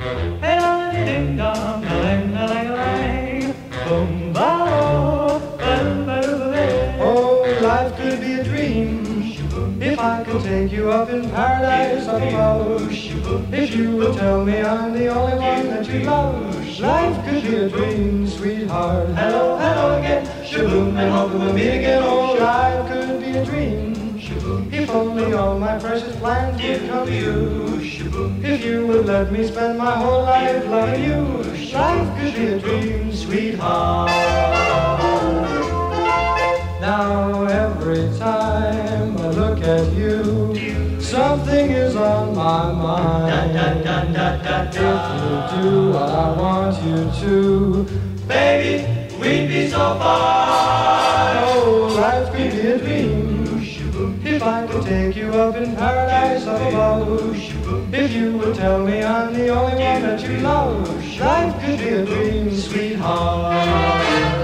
Hey, ding dong, lang, lang, lang, boom, bow, oh, life could be a dream if I could take you up in paradise up above. If you would tell me I'm the only one that you love. Life could be a dream, sweetheart. Hello, hello again. Shaboom, and hope we'll meet again. Oh, life could be a dream. If only all my precious plans would come true. If you would let me spend my whole life loving you. Life could be a dream, sweetheart. Now every time I look at you, something is on my mind. If you do what I want you to, baby, we'd be so fine. Oh, life could be a dream if I could take you up in paradise up above. If you would tell me I'm the only one that you love. Life could be a dream, sweetheart.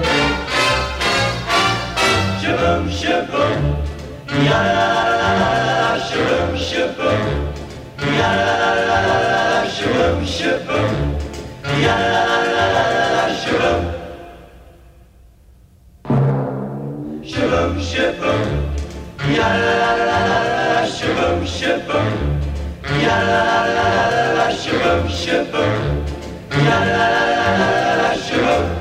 Shaboom, shaboom, ya la la la la la, shaboom, shaboom, ya la la la la la, shaboom, shaboom, ya la la la la la, shaboom, shaboom, shaboom, ya la la la la la, shaboom, shaboom, ya la la la la la, shaboom, shaboom, ya la la la la la, shaboom.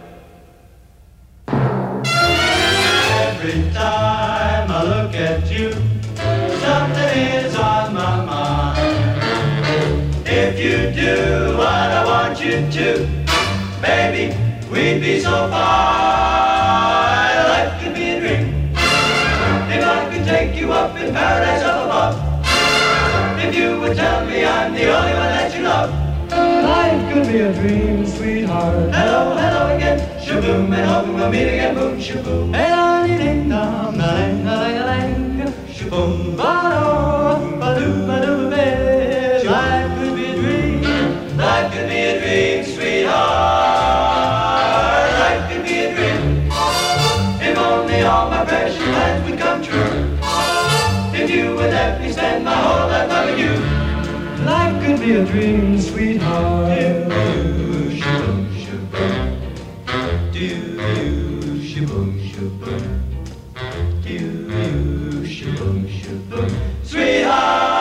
Every time I look at you, something is on my mind. If you do what I want you to, baby, we'd be so fine. Life could be a dream if I could take you up in paradise up above. If you would tell me I'm the only one that you love. Life could be a dream, sweetheart. Hello, hello again. Shaboom, and hoping we'll meet again. Boom, shaboom. Hey, ding dong, lang, lang, lang. Shaboom, ba-do, ba-do, ba-do, ba-do. Life could be a dream. Life could be a dream, sweetheart. Life could be a dream. If only all my precious plans would come true. If you would let me spend my whole life loving you. Life could be a dream, sweetheart. Do shaboom, shaboom. Do shaboom, shaboom. Do shaboom, shaboom. Sweetheart.